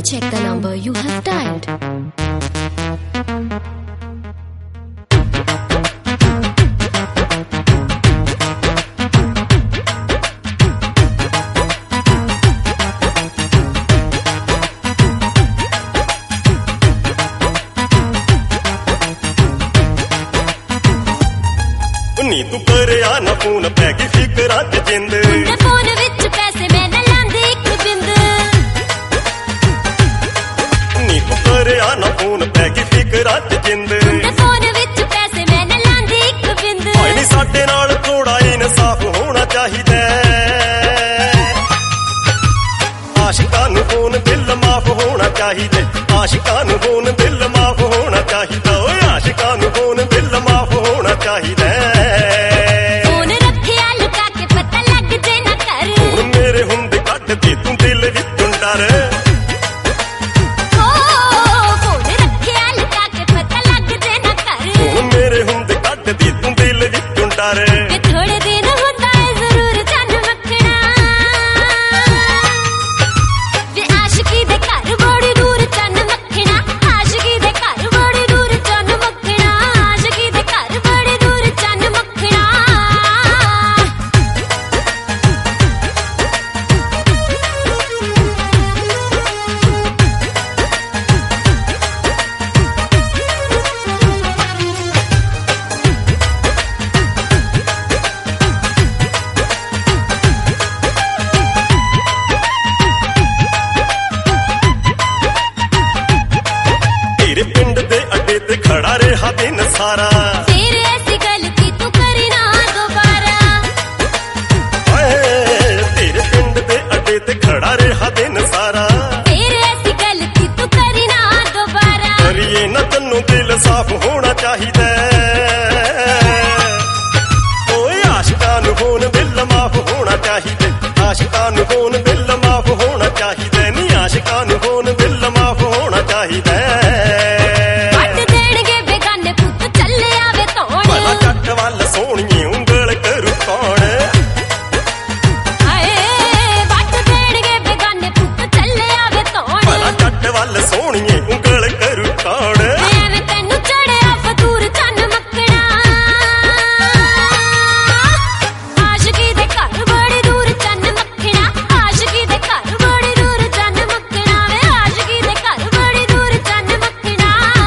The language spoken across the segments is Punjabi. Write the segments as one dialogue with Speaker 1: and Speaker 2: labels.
Speaker 1: check the number you have dialed.
Speaker 2: ਨੀ ਤੂੰ ਕਰਿਆ ਨਾ ਫੋਨ ਪੈ ਗਈ ਫਿਕਰਾਂ ਤੇ ਜਿੰਦ
Speaker 1: ਤੇ ਫੋਨ ਵਿੱਚ ਪੈਸੇ ਮੈਂ ਨਾ ਲਾਂਦੀ ਇੱਕ ਬਿੰਦ
Speaker 2: ਨੀ ਤੂੰ ਕਰਿਆ ਨਾ ਫੋਨ ਪੈ ਗਈ ਫਿਕਰਾਂ ਤੇ ਜਿੰਦ
Speaker 1: ਤੇ ਫੋਨ ਵਿੱਚ ਪੈਸੇ ਮੈਂ ਨਾ ਲਾਂਦੀ ਇੱਕ ਬਿੰਦ
Speaker 2: ਹਾਏ ਨੀ ਸਾਡੇ ਨਾਲ ਥੋੜਾ ਇਨਸਾਫ ਹੋਣਾ ਚਾਹੀਦਾ ਆਸ਼ਿਕਾਂ ਨੂੰ ਫੋਨ ਦਿਲ ਮਾਫ ਹੋਣਾ ਚਾਹੀਦਾ ਆਸ਼ਿਕਾਂ ਨੂੰ ਫੋਨ ਦਿਲ ਮਾਫ ਹੋਣਾ ਚਾਹੀਦਾ ਓਏ ਆਸ਼ਿਕਾਂ ਨੂੰ ਫੋਨ ਦਿਲ ਮਾਫ ਹੋਣਾ ਚਾਹੀਦਾ
Speaker 1: ਫੋਨ ਰੱਖਿਆ ਲੁਕਾ ਕੇ ਪਤਾ ਲੱਗ ਜੇ ਨਾ ਕਰ
Speaker 2: ਹੁਣ ਮੇਰੇ ਹੁੰਦੇ ਕੱਢ ਦੇ ਤੂੰ ਦਿਲ ਵਿੱਚੋਂ ਡਰ
Speaker 1: ਫੋਨ ਰੱਖਿਆ ਲੁਕਾ ਕੇ ਪਤਾ ਲੱਗ ਜੇ ਨਾ ਕਰ
Speaker 2: ਹੁਣ ਮੇਰੇ ਹੁੰਦੇ ਕੱਢ ਦੇ ਤੂੰ ਦਿਲ ਵਿੱਚੋਂ ਡਰ
Speaker 1: ਵੇ ਥੋੜੇ ਦਿਨ ਹੁੰਦਾ ਏ ਜ਼ਰੂਰ ਚੰਨ ਮੱਖਣਾ ਵੇ ਆਸ਼ਕੀ ਦੇ ਘਰ ਬੜੀ ਦੂਰ ਚੰਨ ਮੱਖਣਾ ਆਸ਼ਕੀ ਦੇ ਘਰ ਬੜੀ ਦੂਰ ਚੰਨ ਮੱਖਣਾ ਆਸ਼ਕੀ ਦੇ ਘਰ ਬੜੀ ਦੂਰ ਚੰਨ ਮੱਖਣਾ
Speaker 2: ਤੇਰੇ ਪਿੰਡ ਦੇ ਅੱਡੇ ਤੇ ਖੜਾ ਰਿਹਾ ਦਿਨ ਸਾਰਾ
Speaker 1: ਫੇਰ ਐਸੀ ਗਲਤੀ ਤੂੰ ਕਰੀ ਨਾ ਦੁਬਾਰਾ
Speaker 2: ਓਏ ਤੇਰੇ ਪਿੰਡ ਦੇ ਅੱਡੇ ਤੇ ਖੜਾ ਰਿਹਾ ਦਿਨ ਸਾਰਾ
Speaker 1: ਫੇਰ ਐਸੀ ਗਲਤੀ ਤੂੰ ਕਰੀ ਨਾ ਦੁਬਾਰਾ
Speaker 2: ਕਰੀਏ ਨਾ ਤੈਨੂੰ ਦਿਲ ਸਾਫ਼ ਹੋਣਾ ਚਾਹੀਦਾ ਓਏ ਆਸ਼ਿਕਾਂ ਨੂੰ ਫੋਨ ਦਿਲ ਮਾਫ ਹੋਣਾ ਚਾਹੀਦਾ ਆਸ਼ਿਕਾਂ ਨੂੰ ਫੋਨ ਦਿਲ ਮਾਫ ਹੋਣਾ ਚਾਹੀਦਾ ਨੀ ਆਸ਼ਿਕਾਂ ਨੂੰ ਫੋਨ ਦਿਲ ਮਾਫ ਹੋਣਾ ਚਾਹੀਦਾ
Speaker 1: ਵੱਟ ਦੇਣਗੇ ਬੇਗਾਨੇ ਪੁੱਤ ਚੱਲੇ ਆਵੇ ਧੋਣ
Speaker 2: ਭਲਾ ਜੱਟ ਵੱਲ ਸੋਹਣੀਏ ਉਂਗਲ ਕਰੂ ਕੌਣ
Speaker 1: ਹਾਏ ਵੱਟ ਦੇਣਗੇ ਬੇਗਾਨੇ ਪੁੱਤ ਚੱਲੇ ਆਵੇ ਧੋਣ
Speaker 2: ਭਲਾ ਜੱਟ ਵੱਲ ਸੋਹਣੀਏ ਉਂਗਲ ਕਰੂ ਕੌਣ
Speaker 1: ਐਵੇਂ ਤੈਨੂੰ ਚੜਿਆ ਫਤੂਰ ਚੰਨ ਮੱਖਣਾ ਆਸ਼ਕੀ ਦੇ ਘਰ ਬੜੀ ਦੂਰ ਚੰਨ ਮੱਖਣਾ ਆਸ਼ਕੀ ਦੇ ਘਰ ਬੜੀ ਦੂਰ ਚੰਨ ਮੱਖਣਾ ਵੇ ਆਸ਼ਕੀ ਦੇ ਘਰ ਬੜੀ ਦੂਰ ਚੰਨ ਮੱਖਣਾ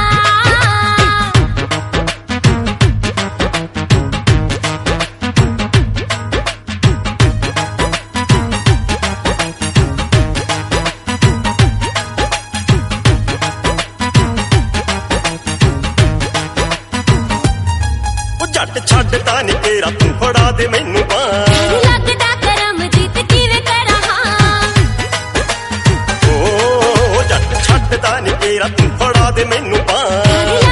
Speaker 2: ਉਹ ਜੱਟ ਛੱਡਦਾ ਨੀ ਤੇਰਾ ਤੂੰ ਫੜਾ ਦੇ ਮੈਨੂੰ ਬਾਂਹ
Speaker 1: ਲੱਗਦਾ ਕਰਮ ਜੀਤ ਕਿਵੇਂ ਕਰਾਂ ਹਾਂ
Speaker 2: ਓ ਜੱਟ ਛੱਡਦਾ ਨੀ ਤੇਰਾ ਤੂੰ ਫੜਾ ਦੇ ਮੈਨੂੰ ਬਾਂਹ